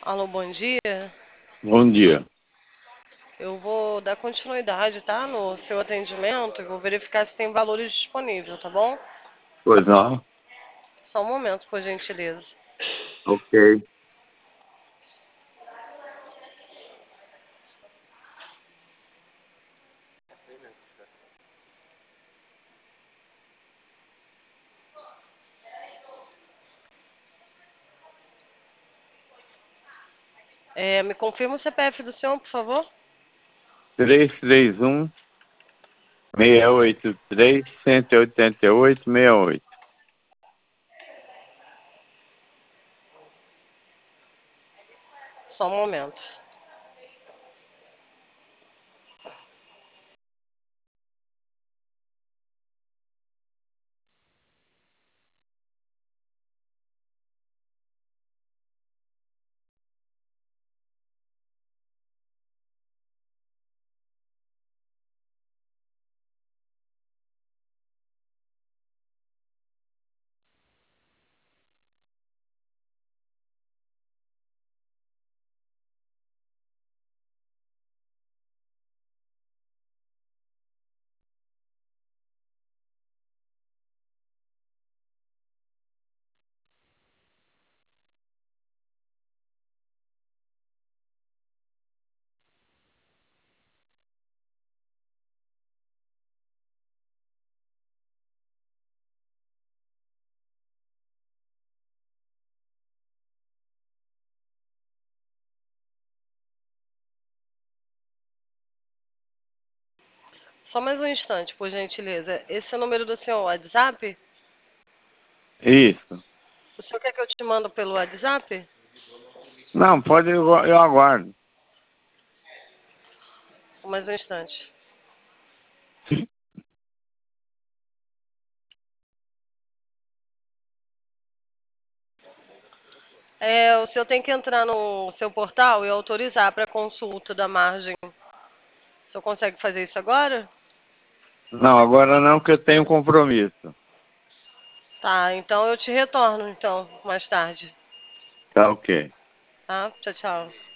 Alô, bom dia. Bom dia. Eu vou dar continuidade, tá? No seu atendimento. Eu vou verificar se tem valores disponíveis, tá bom? Pois não? Só um momento, por gentileza. Ok. Me confirma o CPF do senhor, por favor? 331-683-188-68. Só um momento. Só mais um instante, por gentileza. Esse é o número do seu WhatsApp? Isso. O senhor quer que eu te mando pelo WhatsApp? Não, pode, eu aguardo. Só mais um instante. O senhor tem que entrar no seu portal e autorizar para consulta da margem. O senhor consegue fazer isso agora? Não, agora não, que eu tenho compromisso. Tá, então eu te retorno, então, mais tarde. Tá ok. Tá? Tchau, tchau.